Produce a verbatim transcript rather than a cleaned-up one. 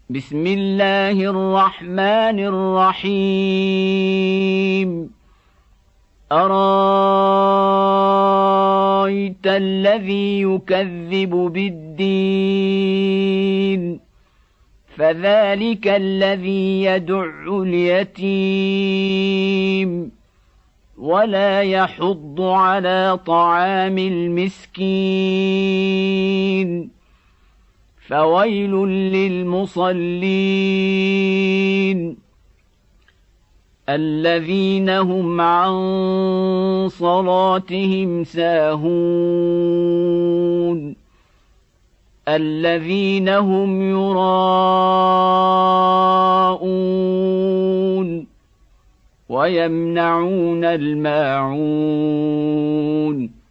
بسم الله الرحمن الرحيم أرأيت الذي يكذب بالدين فذلك الذي يدع اليتيم ولا يحض على طعام المسكين فويل للمصلين الذين هم عن صلاتهم ساهون الذين هم يراءون ويمنعون الماعون